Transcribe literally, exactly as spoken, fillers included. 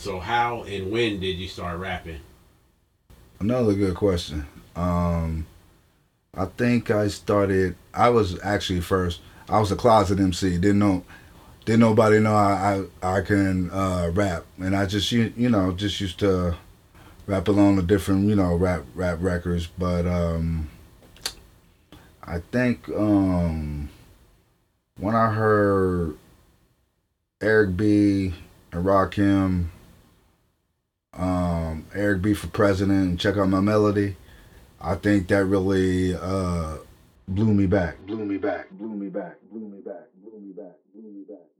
So how and when did you start rapping? Another good question. Um, I think I started. I was actually first. I was a closet M C. Didn't know. Didn't nobody know I I, I can uh, rap, and I just you, you know just used to rap along the different you know rap rap records. But um, I think um, when I heard Eric B and Rakim, um, Eric B for president, and check out my melody. I think that really uh, blew me back. Blew me back. Blew me back. Blew me back. Blew me back. Blew me back.